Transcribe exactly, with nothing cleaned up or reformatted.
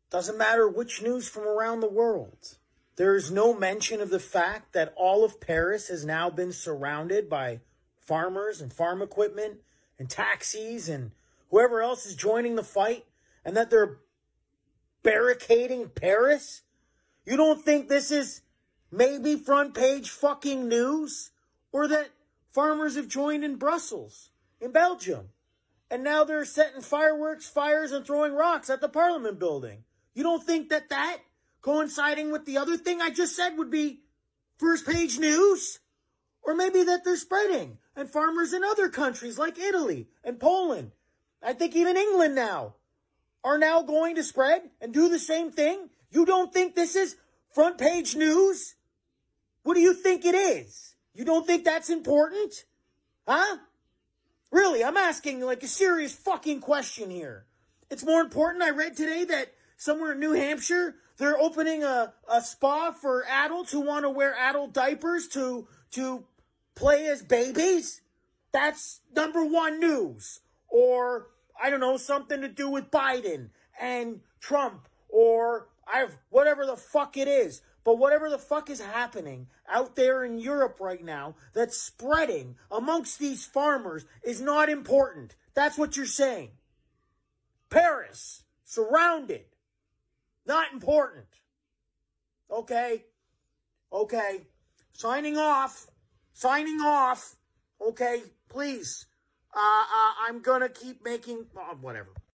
Doesn't matter which news from around the world. There is no mention of the fact that all of Paris has now been surrounded by farmers and farm equipment and taxis and whoever else is joining the fight, and that they're barricading Paris. You don't think this is maybe front page fucking news? Or that farmers have joined in Brussels, in Belgium, and now they're setting fireworks, fires, and throwing rocks at the Parliament building? You don't think that that, coinciding with the other thing I just said, would be first page news? Or maybe that they're spreading, and farmers in other countries like Italy and Poland, I think even England now, are now going to spread and do the same thing? You don't think this is front page news? What do you think it is? You don't think that's important? Huh? Really, I'm asking like a serious fucking question here. It's more important. I read today that somewhere in New Hampshire, they're opening a, a spa for adults who want to wear adult diapers to, to play as babies. That's number one news. Or, I don't know, something to do with Biden and Trump, or I've whatever the fuck it is. But whatever the fuck is happening out there in Europe right now that's spreading amongst these farmers is not important. That's what you're saying. Paris, surrounded. Not important. Okay. Okay. Signing off. Signing off. Okay. Please. Uh, uh, I'm gonna keep making... Uh, whatever.